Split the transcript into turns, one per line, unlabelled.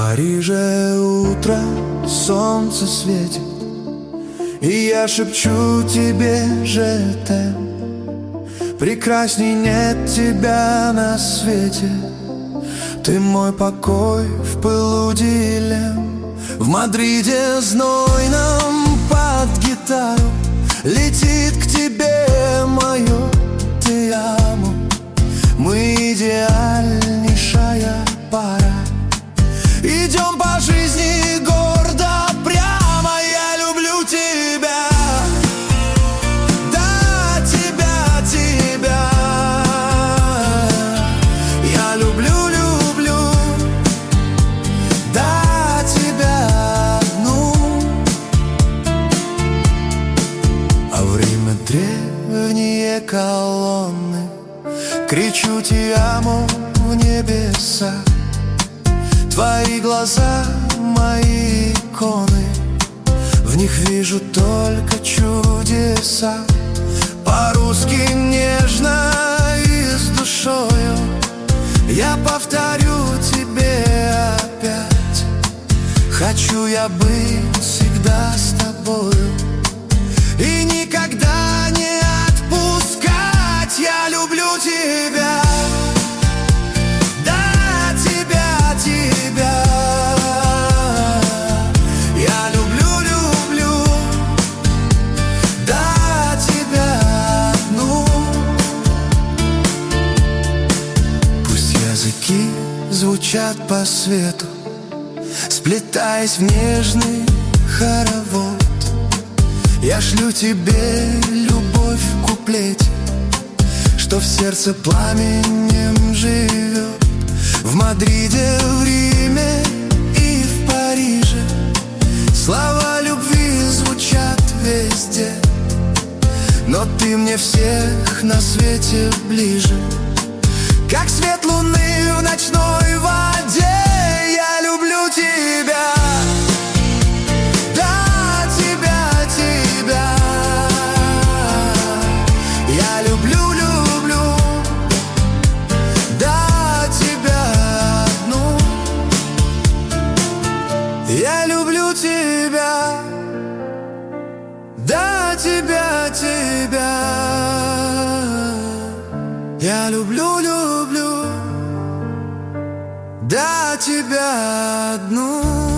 Париже утро, солнце светит, и я шепчу тебе je t'aime. Прекрасней нет тебя на свете, ты мой покой в пылу дилемм. В Мадриде знойном под гитару летит к тебе мое te amo. Мы идеальнейшая пара, идем по жизни гордо, прямо. Я люблю тебя, да, тебя, тебя. Я люблю, люблю, да, тебя одну. А время древние колонны, кричу te amo в небеса. Твои глаза, мои иконы, в них вижу только чудеса. По-русски нежно и с душою я повторю тебе опять: хочу я быть всегда с тобою и никогда не отпускать. Я люблю тебя, да, тебя, тебя. Я люблю, люблю, да, тебя одну. Пусть языки звучат по свету, сплетаясь в нежный хоровод. Я шлю тебе любовь в куплете, что в сердце пламенем живет. В Мадриде, в Риме и в Париже слова любви звучат везде, но ты мне всех на свете ближе, как свет луны в ночной воде. Я люблю тебя, да, тебя, тебя. Я люблю, люблю, да, тебя одну. Я люблю тебя, да, тебя, тебя. Я люблю, люблю, да, тебя одну.